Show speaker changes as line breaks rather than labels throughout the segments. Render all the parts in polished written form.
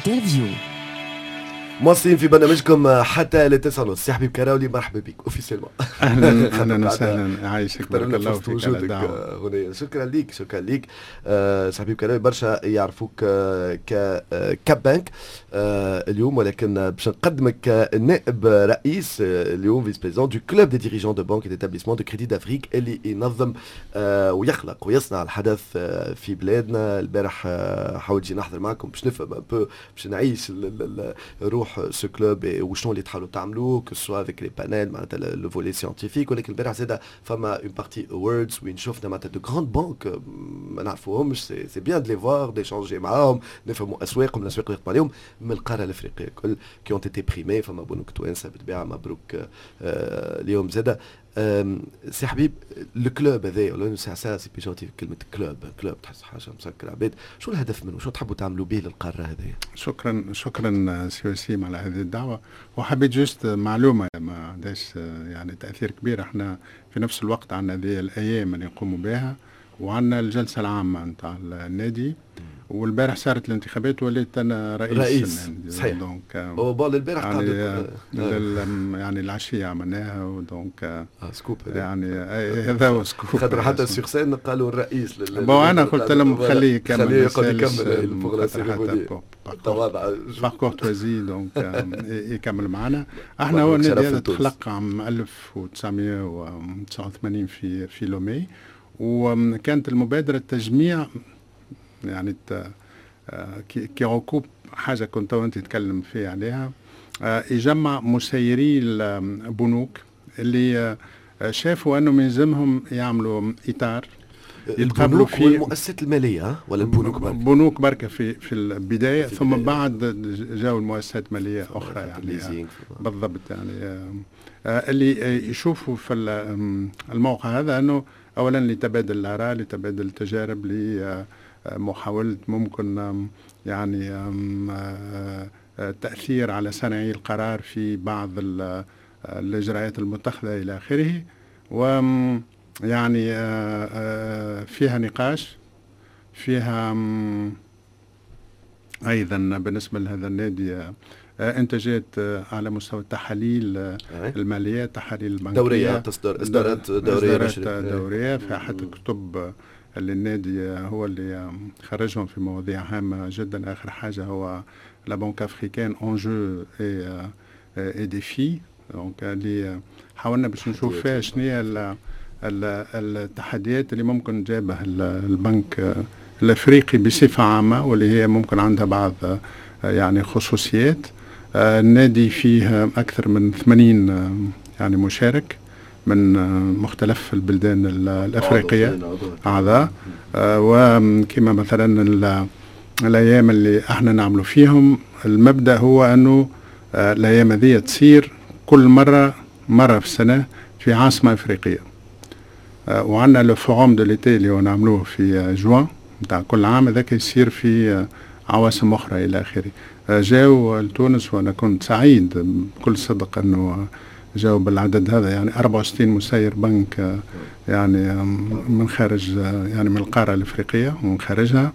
انترفيو.
مواصلين في برنامجكم حتى للتسعة. سي حبيب كراولي، مرحبا بك اوفيسيلمون.
اهلا وسهلا، عايشك بارك الله فيك على الدعوه.
هنا شكرا ليك سي حبيب كراولي. برشا يعرفوك كاب بانك اليوم، ولكن باش نقدمك نائب رئيس اليوم فيس بريزون دو كلوب دي ديريجون دو بانك ديتابليسمون دو كريدي دافريك اللي ينظم ويخلق ويصنع الحدث في بلادنا. البارح حاولت نجي نحضر معكم باش نفهم باش نعيش روح ce club وشنو اللي تحاولوا تعملوه que ce soit avec les panels معناتها le volet scientifique. ولكن البارح زاد فما une partie awards وين شفنا معناتها de grandes banques ما نعرفوهمش. c'est bien de les voir d'échanger معاهم، نفهموا اسواقهم الاسواق اللي يخدموا عليهم من القاره الافريقيه الكل qui ont été primés. فما بنوك توانسه بالطبيعه مبروك اليوم زاد. سي حبيب الكلوب هذا ولا ساعه سي بيجوتي كلمه كلوب تحس حاجه مسكره عباد. شو الهدف منه؟ شو تحبوا تعملوا به للقاره هذه؟
شكرا سي وسيم على هذه الدعوه. وحبيت جست معلومه ما عندهاش يعني تاثير كبير. احنا في نفس الوقت عندنا هذه الايام اللي نقوموا بها، وعندنا الجلسه العامه نتاع النادي، والبارح صارت الانتخابات وليت انا رئيس النادي.
صحيح.
دونك
البارح
يعني العشيه عملناها. دونك
سكوب
يعني هذا هو سكوب.
خاطر حتى سيغسان قالوا الرئيس
انا قلت لهم خليه يكمل باغ كورتوازي. دونك يكمل معنا. احنا هو النادي هذا تخلق عام 1989 في لومي، وكانت المبادره تجميع يعني كي ركوب حاجة كنت أنت تتكلم فيها عليها، يجمع مسيري البنوك اللي شافوا أنه يلزمهم يعملوا إطار
يتقابلوا فيه. المؤسسات المالية ولا البنوك بركة؟
بنوك بركة في البداية، ثم بعد جاءوا المؤسسات المالية أخرى يعني بالضبط. يعني اللي يشوفوا في الموقع هذا أنه أولا لتبادل الآراء، لتبادل التجارب، محاولة ممكن يعني تأثير على صانعي القرار في بعض الإجراءات المتخذة إلى آخره. ويعني فيها نقاش، فيها أيضا بالنسبة لهذا النادي انتاجات على مستوى التحاليل المالية، تحاليل البنكية
دورية، إصدارات
دورية. في حتى كتب اللي النادي هو اللي خرجهم في مواضيع هامة جدا. آخر حاجة هو لا بنك أفريكان أنجو اي ديفي. دونك اللي حاولنا باش نشوف فيها شنو هي التحديات اللي ممكن جابها البنك الأفريقي بصفة عامة، واللي هي ممكن عندها بعض يعني خصوصيات. النادي فيه أكثر من 80 يعني مشارك من مختلف البلدان الأفريقية أعضاء. وكما مثلا الأيام اللي احنا نعملوا فيهم، المبدأ هو أنه الأيام هذه تصير كل مرة في السنة في عاصمة أفريقية. وعندنا الفوروم دو ليتي اللي هو نعملوه في جوان متاع كل عام، ذاك يصير في عواصم أخرى إلى آخره. جاو لتونس وأنا كنت سعيد بكل صدق أنه جاوا بالعدد هذا، يعني 64 مسير بنك يعني من خارج يعني من القارة الأفريقية ومن خارجها،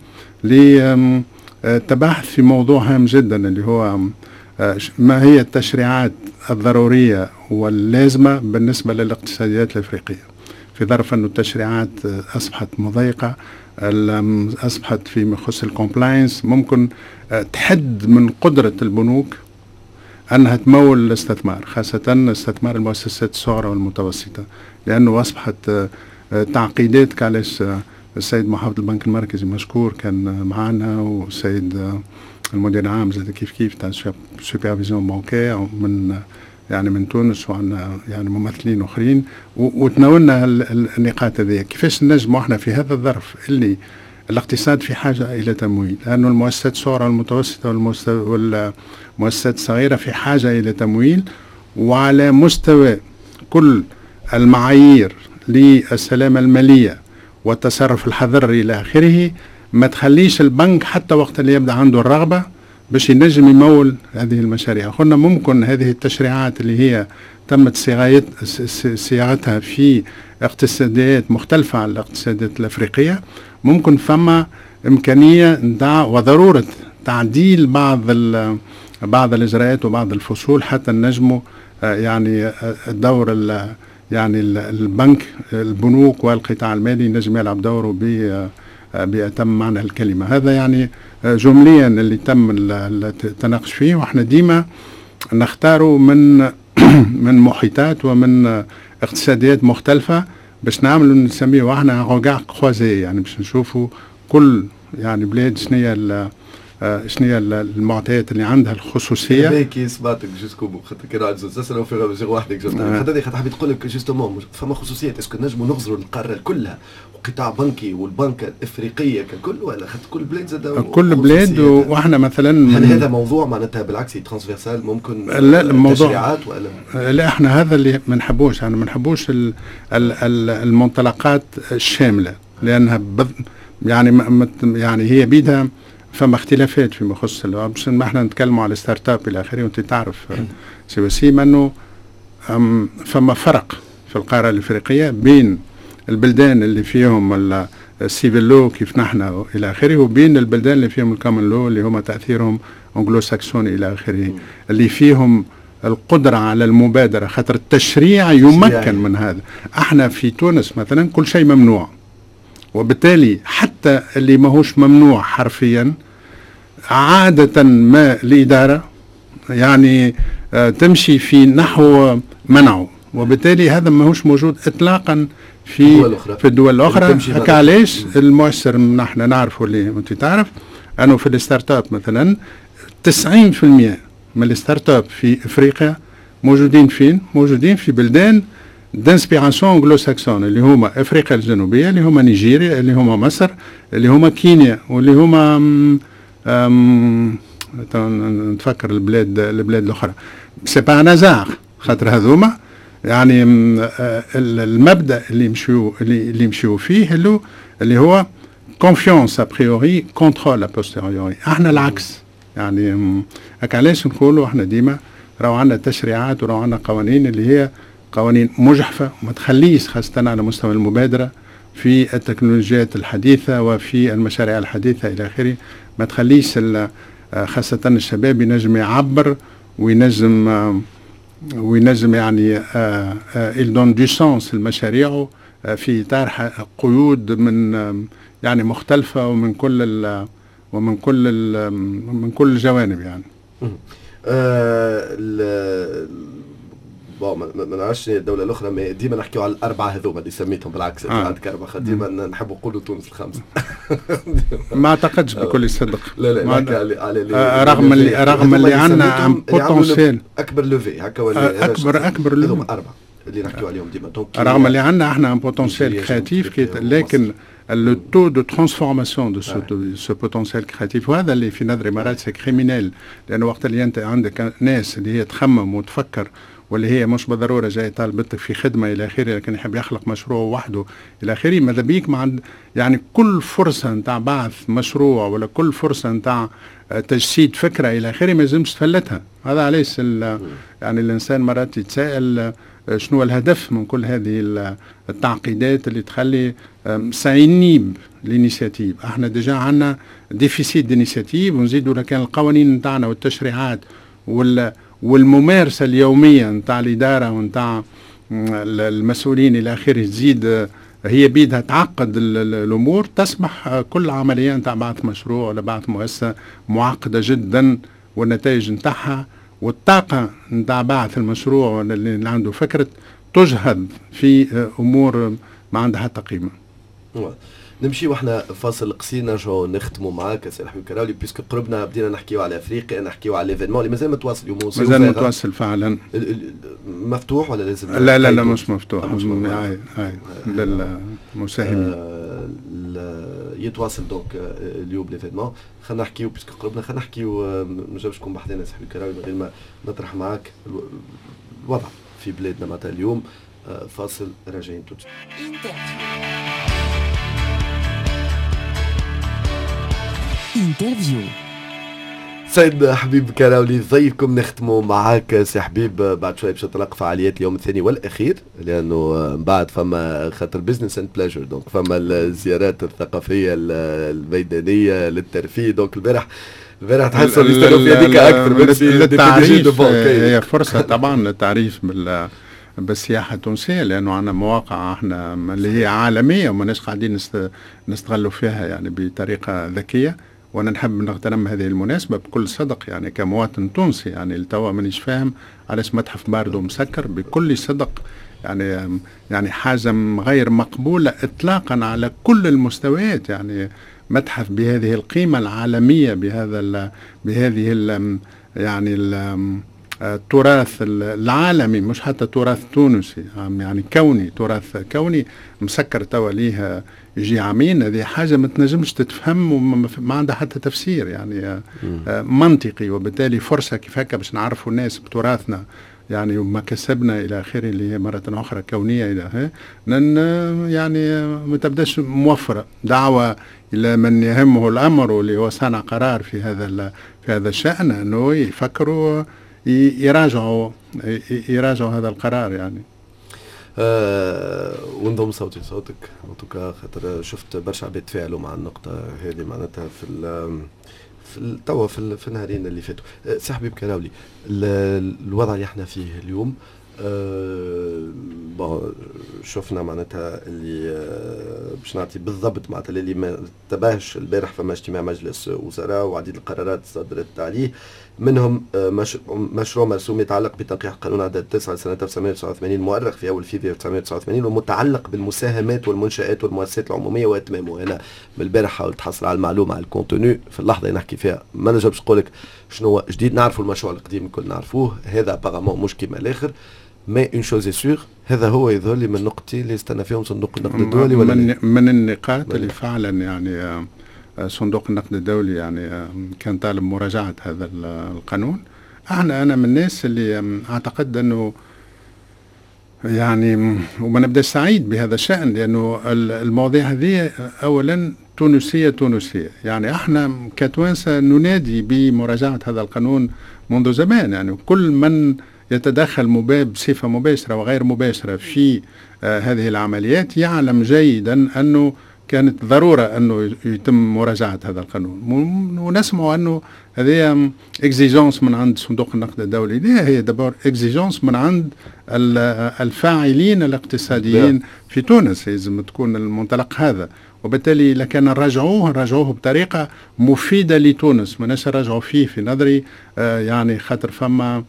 لتباحث في موضوع هام جدا اللي هو ما هي التشريعات الضرورية واللازمة بالنسبة للاقتصاديات الأفريقية، في ظرف أن التشريعات أصبحت مضيقة، أصبحت في خصوص الكومبلاينس ممكن تحد من قدرة البنوك أنها تمول الاستثمار، خاصة استثمار المؤسسات الصغرى والمتوسطة، لأنه أصبحت تعقيدات. كعلاش السيد محافظ البنك المركزي مشكور كان معنا، والسيد المدير العام زاد كيف تاع سوبرفيزيون بانكير من تونس، وعندنا يعني ممثلين اخرين، وتناولنا النقاط هذه. كيفاش نجموا احنا في هذا الظرف اللي الاقتصاد في حاجه الى تمويل، لانه المؤسسات الصغرى والمتوسطه والمؤسسات الصغيره في حاجه الى تمويل، وعلى مستوى كل المعايير للسلامه الماليه والتصرف الحذر الى اخره، ما تخليش البنك حتى وقت اللي يبدا عنده الرغبه باش ينجم يمول هذه المشاريع. قلنا ممكن هذه التشريعات اللي هي تمت صياغتها في اقتصاديات مختلفة عن الاقتصاديات الأفريقية، ممكن فما إمكانية وضرورة تعديل بعض الإجراءات وبعض الفصول حتى نجموا يعني الدور يعني البنوك والقطاع المالي نجم يلعب دوره بأتم معنى الكلمة. هذا يعني جمليا اللي تم التناقش فيه، واحنا ديما نختاروا من محيطات ومن اقتصاديات مختلفة باش نعملوا نسميه احنا روغار كروزي، يعني باش نشوفوا كل يعني بلاد شنو المعطيات اللي عندها الخصوصيه.
هيك سمعتك جوستكم خاطر كان عندي زوج في غير وحدك خاطر حبيت تقول لك جوستومون فما خصوصيات اسكو نجموا نغزروا القاره كلها وقطاع بنكي والبنكه الافريقيه ككل، ولا خاطر كل بلاد زاد
كل بلاد واحنا مثلا
هل هذا موضوع معناتها بالعكس ترانسفيرسال ممكن
لا الموضوع
تشريعات ولا
لا احنا هذا اللي ما نحبوش، يعني ما نحبوش المنطلقات الشامله لانها يعني هي بيدها فما اختلافات فيما يخص باش ما احنا نتكلموا على ستارت اب الى اخره، وانت تعرف سي وسيم انه فما فرق في القاره الافريقيه بين البلدان اللي فيهم السيفل لو كيف نحن الى اخره وبين البلدان اللي فيهم الكومن لو اللي هم تاثيرهم انجلو ساكسوني الى اخره، اللي فيهم القدرة على المبادرة خاطر التشريع يمكن من هذا. احنا في تونس مثلا كل شيء ممنوع، وبالتالي حتى اللي ماهوش ممنوع حرفيا عادة ما الإدارة يعني تمشي في نحو منعه، وبالتالي هذا ماهوش موجود إطلاقا في الدول الأخرى. هكا علاش المؤشر نحن نعرفه اللي أنت تعرف أنه في الستارت اب مثلا 90% من الستارت اب في إفريقيا موجودين فين؟ موجودين في بلدان دانسبيراسيون انجلو ساكسون اللي هما افريقيا الجنوبيه، اللي هما نيجيريا، اللي هما مصر، اللي هما كينيا، واللي هما نتفكر البلاد الاخرى. سي با نزاع خاطر هذوما يعني المبدا اللي يمشيو فيه اللي هو كونفيونس ابريوري كونترول ابوستيريوري. احنا العكس، يعني هكا علاش نقولوا احنا ديما راهو عندنا تشريعات وراهو عندنا قوانين اللي هي قوانين مجحفة وما تخليش خاصة على مستوى المبادرة في التكنولوجيات الحديثة وفي المشاريع الحديثة إلى آخره، ما تخليش خاصة الشباب ينجم يعبر وينجم يعني il donne du sens لمشاريعه في إطار قيود من يعني مختلفة ومن كل الجوانب يعني.
ما نعرفش الدوله الاخرى، ما ديما نحكيو على الاربعه هذوما اللي سميتهم بالعكس عندك اربعه، ديما نحبوا نقولوا تونس الخمسه.
ما اعتقدش بكل صدق.
لا على
رغم اللي عندنا بوتنسيال
اكبر لوفي هكا ولا
اكبر لوفي
اربعه اللي نحكيو عليهم ديما.
رغم اللي عندنا احنا بوتنسيال كرياتيف لكن le taux de transformation de ce potentiel créatif وهذا اللي في نظري مرات سي كريمينال، لأنه وقت اللي أنت عندك ناس اللي هي تخمم وتفكر واللي هي مش بالضرورة جاي طالبتك في خدمة إلى آخره، لكن يحب يخلق مشروع وحده إلى آخره، ماذا بيك مع يعني كل فرصة نتاع بعث مشروع ولا كل فرصة نتاع تجسيد فكرة إلى آخره ما يلزمش تفلتها. هذا علاش يعني الإنسان مرات يتساءل شنو الهدف من كل هذه التعقيدات اللي تخلي ساينيب الانيشياتيف. احنا ديجا عندنا ديفيسيت دينيشياتيف، ونزيدوا لكان القوانين نتاعنا والتشريعات والممارسه اليوميه نتاع الاداره ونتاع المسؤولين الى اخره تزيد هي بيدها تعقد الامور، تصبح كل عمليه نتاع بعث مشروع ولا بعث مؤسسه معقده جدا، والنتائج نتاعها والطاقه نتاع بعث المشروع ولا اللي عنده فكره تجهد في امور ما عندها حتى قيمه.
نمشي واحنا فاصل قصير نرجعوا نختموا معاك سي حبيب كراولي، بيسكو قربنا بدينا نحكيو على افريقيا، نحكيو على ليفينمون اللي مازال متواصل اليوم.
مازال متواصل فعلا.
مفتوح ولا لازم؟
لا مش مفتوح. هاي للمساهمين
يتواصل دونك اليوم ليفينمون. خلينا نحكيو بيسكو قربنا، خلينا نحكيو ما نجمش نكون بحذنا سي حبيب كراولي من غير ما نطرح معاك الوضع في بلادنا معناتها اليوم. فاصل راجعين توت.
Interview.
سيد حبيب كراولي ضيفكم، نختموا معاك سي حبيب. بعد شوي باش تطلق فعاليات اليوم الثاني والاخير، لانه من بعد فما خاطر بزنس اند بلاجر، دونك فما الزيارات الثقافيه الميدانيه للترفيه. دونك البارح تحسوا اللي يستنوا في هذيك اكثر من
التعريف. هي فرصه طبعا للتعريف بالسياحه التونسيه، لانه عندنا مواقع احنا اللي هي عالميه وماناش قاعدين نستغلوا فيها يعني بطريقه ذكيه. وانا نحب نغتنم هذه المناسبه بكل صدق يعني كمواطن تونسي، يعني التوا مانيش فاهم علاش متحف باردو مسكر بكل صدق. يعني حاجه غير مقبوله اطلاقا على كل المستويات. يعني متحف بهذه القيمه العالميه بهذه يعني التراث العالمي، مش حتى تراث تونسي، يعني كوني، تراث كوني مسكر توا ليه يجي عامين. هذه حاجة ما تنجمش تتفهم وما عندها حتى تفسير يعني منطقي. وبالتالي فرصة كيف هكا باش نعرفوا الناس بتراثنا يعني وما كسبنا إلى آخره، اللي هي مرة أخرى كونية إلى يعني ما تبداش موفرة. دعوة إلى من يهمه الأمر واللي هو صانع قرار في هذا الشأن أنه يفكروا يراجعوا هذا القرار يعني.
ونضم صوتك وتوكا خاطر شفت برشا عباد تفاعلوا مع النقطة هذه معناتها في توا في النهارين اللي فاتوا. سي حبيب كراولي، الوضع اللي احنا فيه اليوم شفنا معناتها اللي باش نعطي بالضبط معناتها اللي ما انتبهش البارح فما اجتماع مجلس وزراء وعديد القرارات صدرت عليه، منهم مشروع مرسوم يتعلق بتنقيح قانون عدد 9 لسنة 1989 مؤرخ في أول فيفري 1989 ومتعلق بالمساهمات والمنشآت والمؤسسات العمومية وإتمامه. أنا من البارح حاولت تحصل على المعلومة على الكونتوني في اللحظة اللي نحكي فيها ما نجمش نقول لك شنو جديد. نعرفوا المشروع القديم الكل نعرفوه، هذا ابارامون مش كيما الآخر. مي اون شوز سور، هذا هو يظهر لي من النقطتين اللي استنى فيهم صندوق النقد الدولي ولا
من النقاط اللي فعلا يعني صندوق النقد الدولي يعني كان طالب مراجعة هذا القانون. أنا من الناس اللي أعتقد أنه يعني وما نبدأ سعيد بهذا الشأن، لأنه المواضيع هذه أولا تونسية يعني احنا كتوانسة ننادي بمراجعة هذا القانون منذ زمان. يعني كل من يتدخل بصفة مباشرة وغير مباشرة في هذه العمليات يعلم جيدا أنه كانت ضرورة أنه يتم مراجعة هذا القانون. ونسمع أنه هذه اكزيجونس من عند صندوق النقد الدولي. لا، هي دابور اكزيجونس من عند الفاعلين الاقتصاديين في تونس، لازم تكون المنطلق هذا. وبالتالي لكن نراجعوه بطريقة مفيدة لتونس، ما نراجعوا فيه في نظري يعني خاطر فما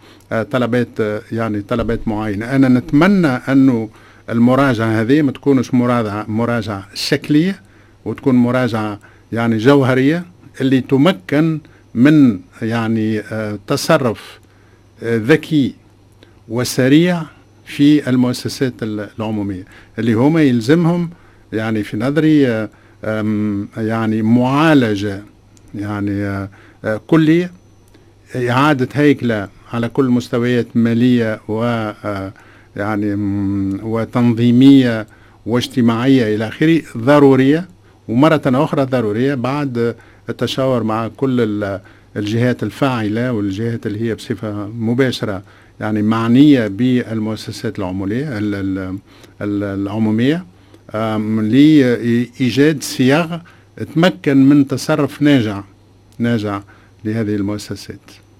طلبات معينة. أنا نتمنى أنه المراجعة هذه ما تكونش مراجعة شكلية، وتكون مراجعة يعني جوهرية اللي تمكن من يعني تصرف ذكي وسريع في المؤسسات العمومية اللي هما يلزمهم يعني في نظري يعني معالجة يعني كلية، إعادة هيكلة على كل مستويات مالية و يعني وتنظيمية واجتماعية إلى آخره ضرورية، ومرة أخرى ضرورية بعد التشاور مع كل الجهات الفاعلة والجهات اللي هي بصفة مباشرة يعني معنية بالمؤسسات العمومية لإيجاد صياغ تمكن من تصرف ناجع لهذه المؤسسات.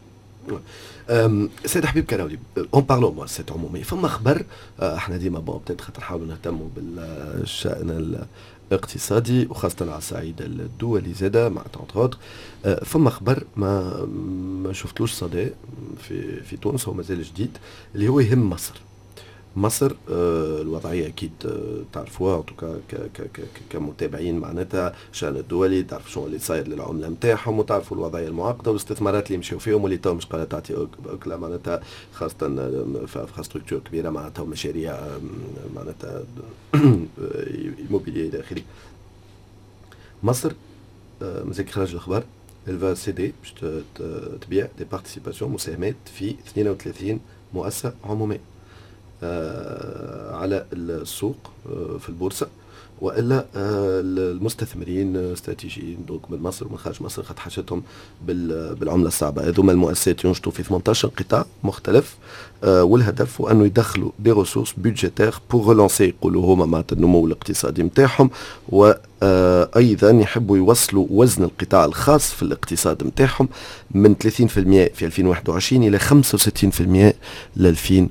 سيد حبيب كراولي، اون بارلون مؤسسات عموميه، فما خبر احنا ديما بتات خاطر نحاولوا نهتموا بالشأن الاقتصادي وخاصه على الصعيد الدولي زاده مع تونتروت. فما خبر ما شفتلوش صدى في تونس وما زال جديد، اللي هو يهم مصر. الوضعيه اكيد تعرفوها كمتابعين معناتها الشأن الدولي، تعرفوا شنو اللي صاير للعمله نتاعهم، وتعرفوا الوضعيه المعقده والاستثمارات اللي يمشيو فيهم واللي تو مش قادره تعطي اكله معناتها، خاصه في انفراستركتور كبيره معناتها ومشاريع معناتها immobilier الى اخره. مصر مازال خرج الاخبار الفا سي دي باش تبيع دي بارتيسيباسيون مساهمات في 32 مؤسسه عموميه على السوق في البورصة، والا المستثمرين استراتيجيين دونك من مصر ومن خارج مصر خد حاجتهم بالعمله الصعبه. هذوما المؤسسات ينشطوا في 18 قطاع مختلف، والهدف هو انه يدخلوا دي ريسورس بودجيتير بور ريلانسي، يقولوا هما معناتها النمو الاقتصادي نتاعهم، وايضا يحبوا يوصلوا وزن القطاع الخاص في الاقتصاد نتاعهم من 30% في 2021 الى 65% ل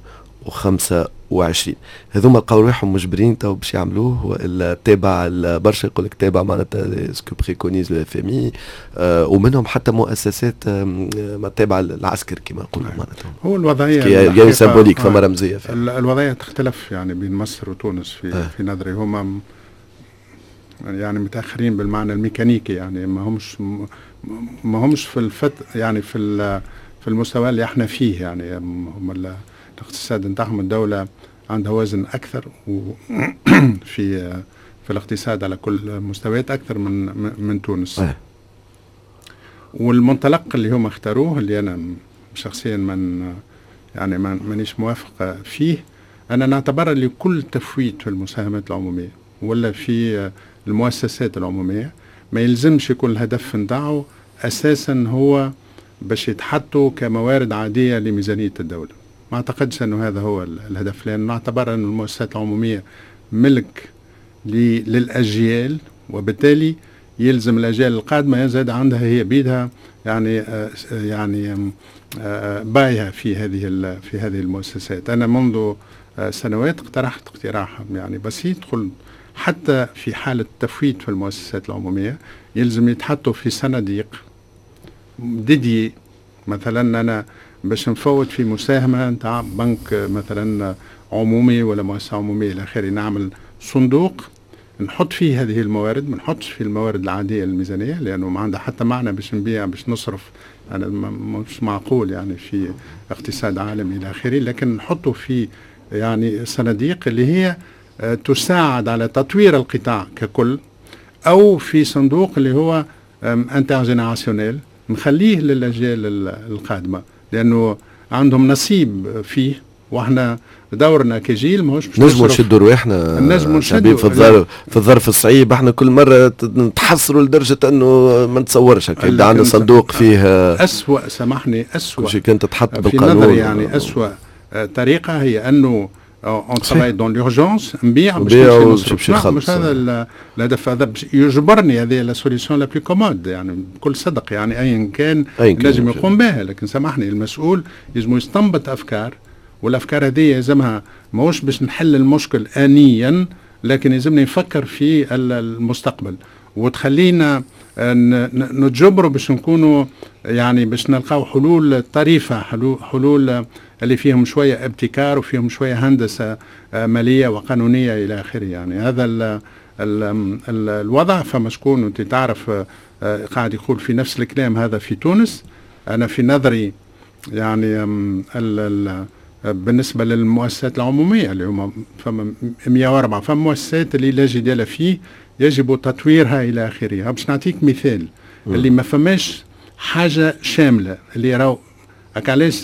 2025. هذوما لقاو روحهم مجبرين تو باش يعملوه، والا تابع برشا يقول لك تابع معناتها سكو بريكونيز لو اف ام اي، ومنهم حتى مؤسسات تابعه للعسكر كما نقولوا معناتها.
هو الوضعيه
يعني سيمبوليك فما رمزيه
الوضعيه تختلف يعني بين مصر وتونس في نظري. هما يعني متاخرين بالمعنى الميكانيكي، يعني ما همش في يعني في المستوى اللي احنا فيه. يعني هم الاقتصاد نتاعهم الدولة عندها وزن أكثر في الاقتصاد على كل مستويات أكثر من تونس. والمنطلق اللي هم اختاروه اللي أنا شخصيا مانيش موافق فيه، أنا نعتبر اللي كل تفويت في المساهمات العمومية ولا في المؤسسات العمومية ما يلزمش يكون الهدف نتاعه أساسا هو باش يتحطوا كموارد عادية لميزانية الدولة. ما أعتقدش أنه هذا هو الهدف، لأن نعتبر أن المؤسسات العمومية ملك للأجيال، وبالتالي يلزم الأجيال القادمة يزاد عندها هي بيدها يعني بايها في هذه المؤسسات. أنا منذ سنوات اقترحت اقتراح يعني بسيط، قلت حتى في حالة تفويت في المؤسسات العمومية يلزم يتحطوا في صناديق ديدي. مثلا أنا باش نفوت في مساهمة نتاع بنك مثلا عمومي ولا مؤسسة عمومية إلى آخره، نعمل صندوق نحط فيه هذه الموارد، ما نحطش في الموارد العادية الميزانية، لأنه ما عندها حتى معنى باش نبيع باش نصرف، يعني مش معقول يعني في اقتصاد عالمي إلى آخره. لكن نحطه في يعني صناديق اللي هي تساعد على تطوير القطاع ككل، أو في صندوق اللي هو انترجينيراسيونيل نخليه للأجيال القادمة، لأنه عندهم نصيب فيه، واحنا دورنا كجيل ماهوش باش
نجموا نشدوا رواحنا.
نجموا نشدوا
في الظرف الصعيب. احنا كل مرة نتحسروا لدرجة انه ما نتصورش هكا يبدا عندنا صندوق فيه
أسوأ، سامحني، أسوأ
كل شيء كانت تتحط
بالقانون. في نظري يعني أسوأ طريقة هي أنه on travaille dans l'urgence نبيع باش نصرف. مش هذا الهدف، هذا يجبرني، هذه لا سوليسيون لا بلو كومود يعني بكل صدق، يعني أيا كان لازم يقوم بها. لكن سامحني المسؤول لازم يستنبط أفكار، والأفكار هذه يلزمها ماهوش باش نحل المشكل آنيا، لكن يلزمنا نفكر في المستقبل، وتخلينا نتجبروا باش نكونوا يعني باش نلقاو حلول طريفة، حلول اللي فيهم شوية ابتكار وفيهم شوية هندسة مالية وقانونية إلى آخره. يعني هذا الوضع. فما شكون أنت تعرف قاعد يقول في نفس الكلام هذا في تونس. أنا في نظري يعني بالنسبة للمؤسسات العمومية اللي هم فما 104 فما مؤسسات اللي لا جدال فيه يجب تطويرها إلى آخره. باش نعطيك مثال اللي ما فماش حاجة شاملة اللي راهو علاش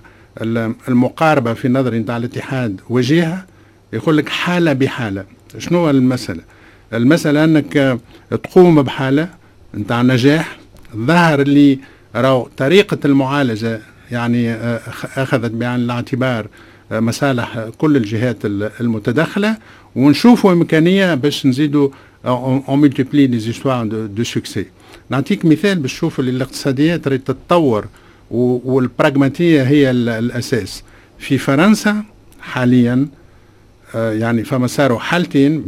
المقاربة في نظري نتاع الاتحاد وجهها يقول لك حالة بحالة. شنو هو المسألة؟ المسألة أنك تقوم بحالة نتاع نجاح، ظهر لي راهو طريقة المعالجة يعني أخذت بعين الاعتبار مصالح كل الجهات المتدخلة، ونشوفوا إمكانية باش نزيدوا on multiplie les histoires de succès. نعطيك مثال باش تشوف اللي الاقتصاديات تريد تتطور والبراغماتية هي الأساس. في فرنسا حاليا يعني فما صاروا حالتين.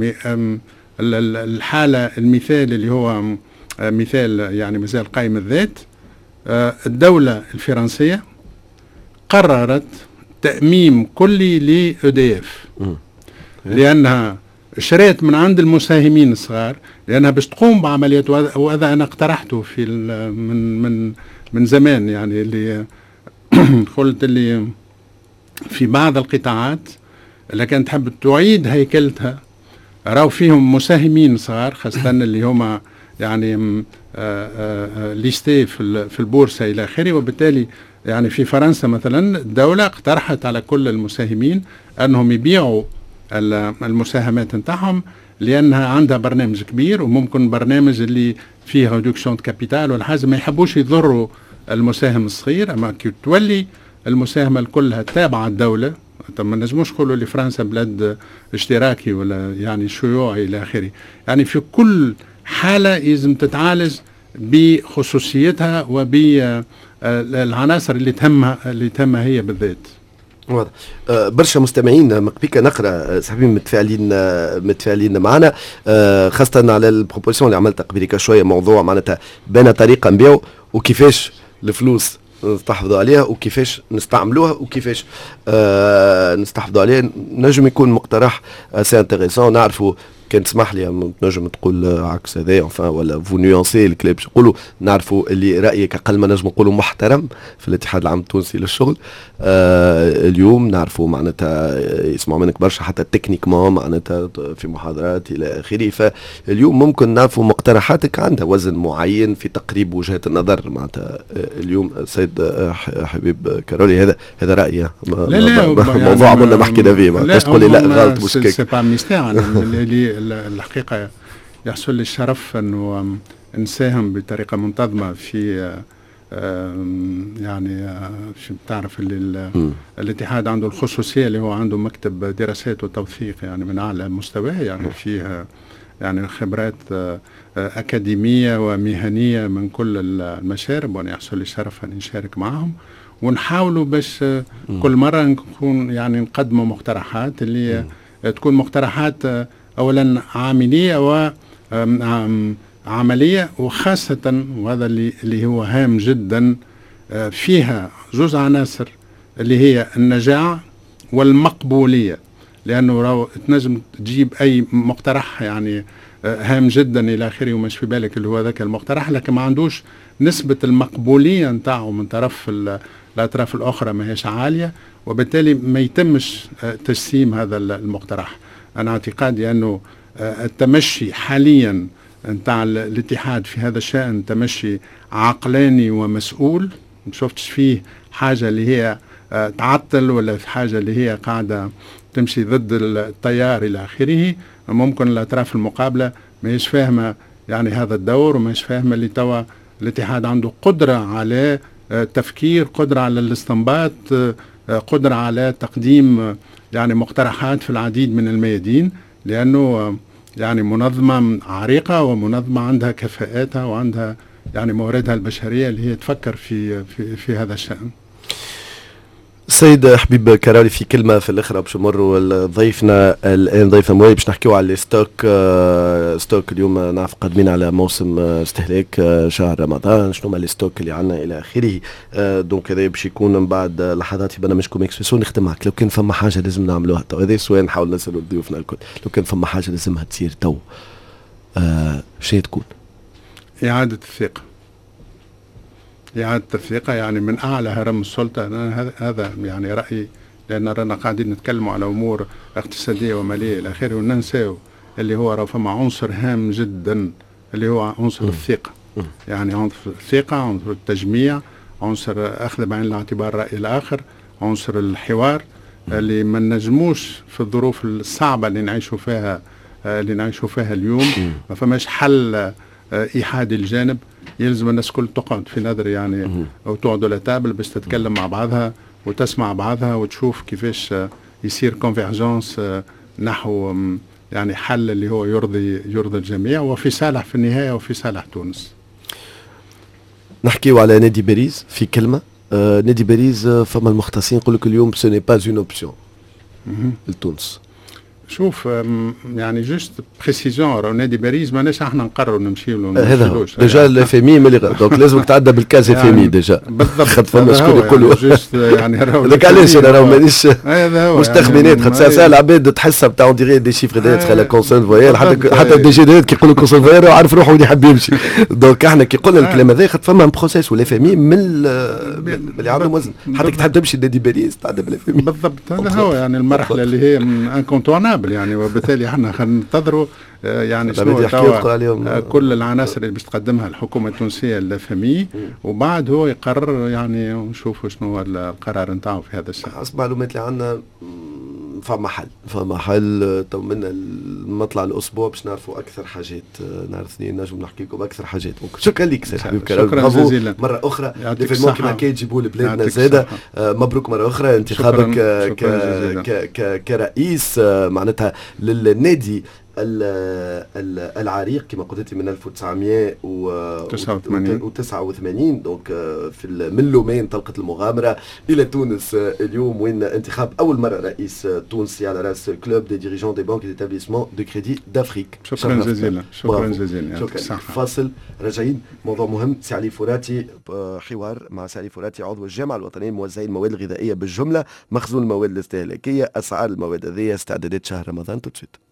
الحالة المثال اللي هو مثال يعني مثال قائم الذات، الدولة الفرنسية قررت تأميم كلي لEDF لأنها شريت من عند المساهمين الصغار، لأنها باش تقوم بعمليات. وهذا أنا اقترحته في من زمان، يعني اللي قلت اللي في بعض القطاعات اللي كانت تحب تعيد هيكلتها راو فيهم مساهمين صغار، خاصة اللي هما يعني ليستي في البورصة إلى آخره. وبالتالي يعني في فرنسا مثلا الدولة اقترحت على كل المساهمين أنهم يبيعوا المساهمات نتاعهم لأنها عندها برنامج كبير، وممكن برنامج اللي فيه ريدكشن كابيتال ولا حاجة ما يحبوش يضروا المساهم الصغير. أما كي تولي المساهمة كلها تابعة الدولة، ما نجموش نقولوا لفرنسا بلاد اشتراكي ولا يعني شيوعي إلى آخره. يعني في كل حالة لازم تتعالج بخصوصيتها وبالعناصر اللي تهمها هي بالذات.
واضح. برشا مستمعين مقبيك نقرا صاحبين متفاعلين معنا، خاصه على البروبوزيسيون اللي عملتها قبيلك شويه، موضوع معناتها بين طريقه نبيعوا وكيفاش الفلوس نستحفظوا عليها وكيفاش نستعملوها وكيفاش نستحفظوا عليها. نجم يكون مقترح اسي انتريسون. نعرفوا كان تسمح لي نجم تقول عكس هذا ولا فو نيونسي الكلاب يقولوا، نعرفوا اللي رايك اقل ما نجم نقولوا محترم في الاتحاد العام التونسي للشغل. اليوم نعرفوا معناتها يسمعوا منك برشا حتى تكنيكمون معناتها في محاضرات الى اخره. فاليوم ممكن نعرفوا مقترحاتك عندها وزن معين في تقريب وجهات النظر معناتها. اليوم سيد حبيب كارولي هذا رايي.
لا
موضوع عملنا نحكي فيه، ما تقول لي لا غلط مش
سي با ميستير. اللي الحقيقة يحصل لي الشرف أنه نساهم بطريقة منتظمة في يعني شو بتعرف اللي الاتحاد عنده الخصوصية اللي هو عنده مكتب دراسات وتوثيق يعني من أعلى مستوى، يعني فيه يعني خبرات أكاديمية ومهنية من كل المشارب، وأنا يحصل لي الشرف أن نشارك معهم ونحاولوا باش كل مرة نكون يعني نقدموا مقترحات اللي تكون مقترحات أولا عاملية وعملية، وخاصة وهذا اللي هو هام جدا فيها جزء عناصر اللي هي النجاعة والمقبولية. لأنه لو تنجم تجيب أي مقترح يعني هام جدا إلى آخره ومش في بالك اللي هو ذاك المقترح، لكن ما عندوش نسبة المقبولية نتاعه من طرف الأطراف الأخرى ما هيش عالية، وبالتالي ما يتمش تجسيم هذا المقترح. أنا اعتقادي أنه التمشي حاليا نتاع الاتحاد في هذا الشأن تمشي عقلاني ومسؤول. ما شفتش فيه حاجة اللي هي تعطل ولا في حاجة اللي هي قاعدة تمشي ضد التيار إلى آخره. ممكن الأطراف المقابلة ما هيش فاهمة يعني هذا الدور، وما هيش فاهمة اللي توا الاتحاد عنده قدرة على تفكير، قدرة على الاستنباط، قدرة على تقديم يعني مقترحات في العديد من الميادين، لأنه يعني منظمة عريقة ومنظمة عندها كفاءاتها وعندها يعني مواردها البشرية اللي هي تفكر في هذا الشأن.
سيد حبيب كارولي في كلمة في الأخرى باش نمروا ضيفنا الآن، ضيفنا موالي باش نحكيو على ستوك اليوم. نعرف قادمين على موسم استهلاك شهر رمضان، شنو هما الستوك اللي عندنا إلى آخره. دونك هذا باش يكون من بعد لحظات في برنامجكم اكسبريسو. نختم معك، لو كان فما حاجة لازم نعملوها تو، هذا السؤال نحاول نسألوا ضيوفنا الكل، لو كان فما حاجة لازمها تصير تو شنو تكون؟
إعادة الثقة. إعادة الثقة يعني من أعلى هرم السلطة. هذا يعني رأيي، لأن رانا قاعدين نتكلموا على أمور اقتصادية ومالية إلى آخره، وننساو اللي هو راه فما عنصر هام جدا اللي هو عنصر الثقة. يعني عنصر الثقة، عنصر التجميع، عنصر أخذ بعين الاعتبار رأي الآخر، عنصر الحوار اللي ما نجموش في الظروف الصعبة اللي نعيشوا فيها اليوم. ما فماش حل إيحادي الجانب. يلزم الناس كل تقعد في نظري يعني وتقعدوا على تابل باش تتكلم مع بعضها وتسمع بعضها وتشوف كيفاش يصير كونفيرجنس نحو يعني حل اللي هو يرضي الجميع وفي صالح في النهاية وفي صالح تونس.
نحكيو على نادي باريس في كلمة. نادي باريس فما المختصين يقول لك اليوم سو ني با اون اوبسيون لتونس.
شوف يعني جست بريسيزون، راه نادي باريس ماناش احنا نقرروا نمشيو ولا
هذا ديجا الاف ام اي ملي دونك لازمك تعدى بالكاز اف ام اي ديجا
بالضبط.
خاطر فما شكون يقولوا
جست يعني راهو
لك علاش انا راهو مانيش مش تخمينات، خاطر ساعه العباد تحسها بتاع ديري دي شيفر ديت خلا كونسيرن فويال حتى الدي جي ديت كي يقول لك كونسيرن فويال عارف روحه وين يحب يمشي. دونك احنا كي قلنا الكلام هذا خاطر فما بروسيس والاف ام اي من اللي عندهم وزن، حتى كي تحب تمشي نادي باريس تعدى بالاف ام اي
بالضبط. هذا هو يعني المرحله اللي هي انكونتونابل يعني، وبالتالي احنا ننتظروا يعني شنو كل العناصر اللي باش تقدمها الحكومه التونسيه للفامي، وبعد هو يقرر يعني ونشوفوا شنو هو القرار نتاعو في هذا الشأن.
حسب معلومات اللي عندنا فما حل تو من مطلع الاسبوع باش نعرفوا اكثر حاجات. نهار اثنين نجم نحكي لكم اكثر حاجات. شكرا لك سي حبيب كرم.
شكرا جزيلا
مره اخرى ليفينمون كيما كي تجيبوا لبلادنا زاده. مبروك مره اخرى انتخابك كرئيس معناتها للنادي العريق كما قلت من 1989 دونك في من لومين طلقت المغامرة إلى تونس اليوم وين انتخاب أول مرة رئيس تونسي على رأس كلوب دي ديريجون دي بانك ديتابليسمون دو كريدي دافريك.
شكرا جزيلا. شكرا جزيلا.
فاصل راجعين. موضوع مهم. سي علي فراتي حوار مع سي علي فراتي عضو الجامعة الوطنية لموزعي المواد الغذائية بالجملة مخزون المواد الاستهلاكية أسعار المواد هذه استعدادات شهر رمضان. توت